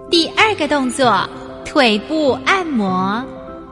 第2个动作，腿部按摩。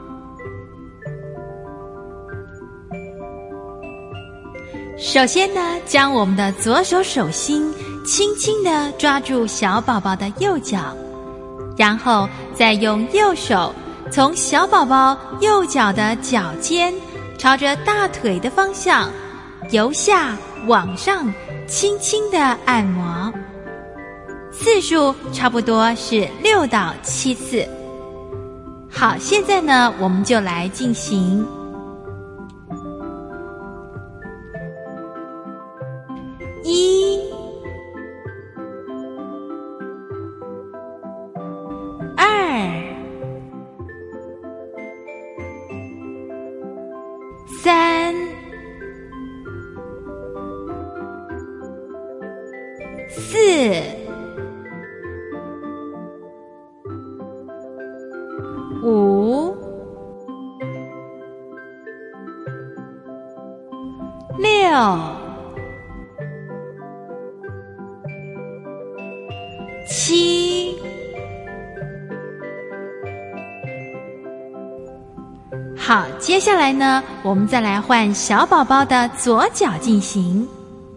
首先呢，将我们的左手手心轻轻地抓住小宝宝的右脚，然后再用右手从小宝宝右脚的脚尖朝着大腿的方向由下往上轻轻地按摩，次数差不多是6到7次。好，现在呢，我们就来进行。1、2、3、4、5、6、7、好，接下来呢，我们再来换小宝宝的左脚进行。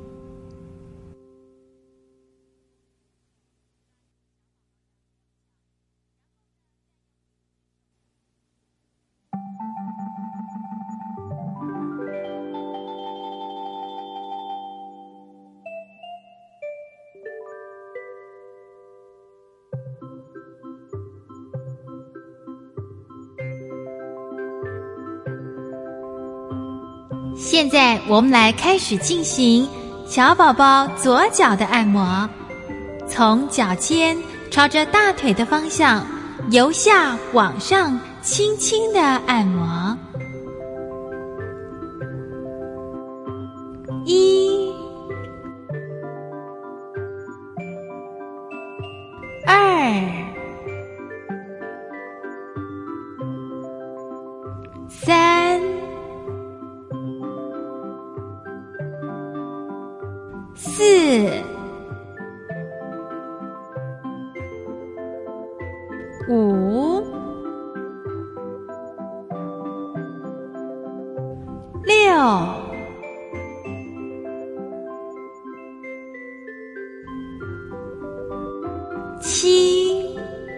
现在我们来开始进行小宝宝左脚的按摩，从脚尖朝着大腿的方向由下往上轻轻地按摩。1、2、3、4、5、6、7、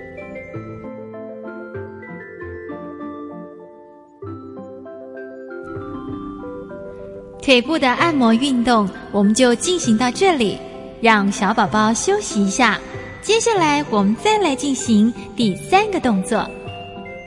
腿部的按摩运动我们就进行到这里，让小宝宝休息一下。接下来我们再来进行第3个动作。